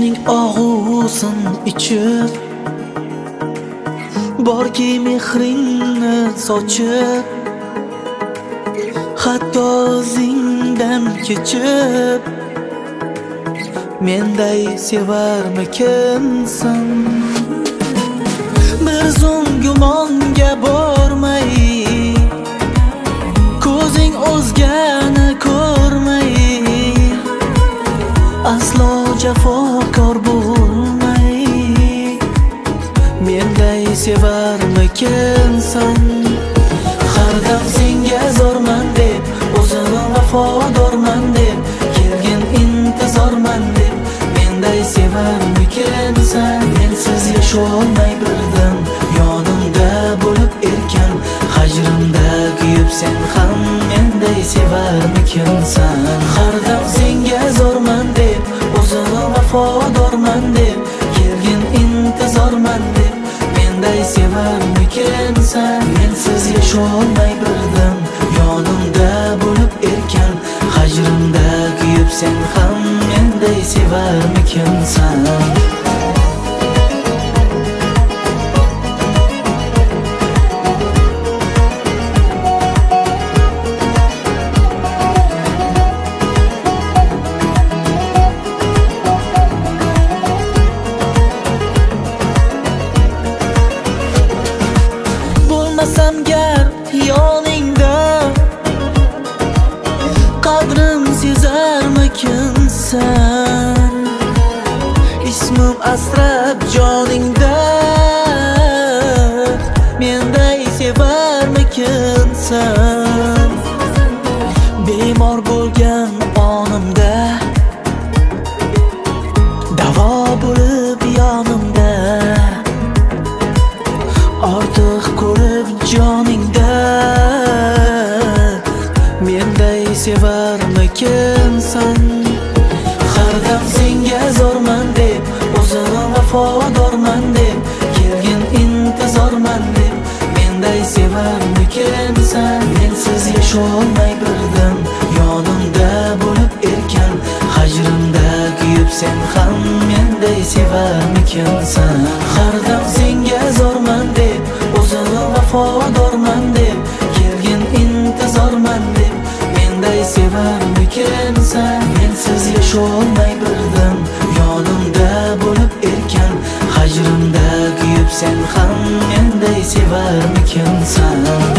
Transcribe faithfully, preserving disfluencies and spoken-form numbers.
ko'zing og'usin ichib, borki mehringni sochib, hatto o'zingdan kechib, menday sevarmikinsan? Bir zum gumonga bormay, ko'zing o'zgani ko'rmay, aslo jafokor bo'lmay, menday sevarmikinsan? Har dam senga zorman deb, o'zini vafodorman deb, kelgin intizorman deb, menday sevarmikinsan? Mensiz yasholmay birdim, yonimda bo'lib erkan, hajrimda kuyib sen ham menday sevarmikinsan? Har dam senga zorman deb, o'zini vafodorman deb, kelgin intizorman deb, menday sevarmikinsan? Mensiz yasholmay birdim, yonimda bo'lib erkan, hajrimda kuyib sen ham menday sevarmikinsan? Bo'lmasam gar yoningda, qadrim sezarmikinsan? Ismim asrab joningda, menday sevarmikinsan? Bemor bo'lgan onimda, davo bo'lib yonimda, ortiq ko'rib joningda, menday sevarmikinsan? Har dam senga zorman deb, o'zini vafodorman deb, kelgin intizorman deb, menday sevarmikinsan? Mensiz yasholmay birdim, yonimda bo'lib erkan, hajrimda kuyib sen ham menday sevarmikinsan? Har dam senga zorman deb, o'zini vafodorman deb, kelgin intizorman deb, menday sevarmikinsan? Mensiz yasholmay birdim, yonimda bo'lib erkan, hajrimda kuyib sen ham menday sevarmikinsan?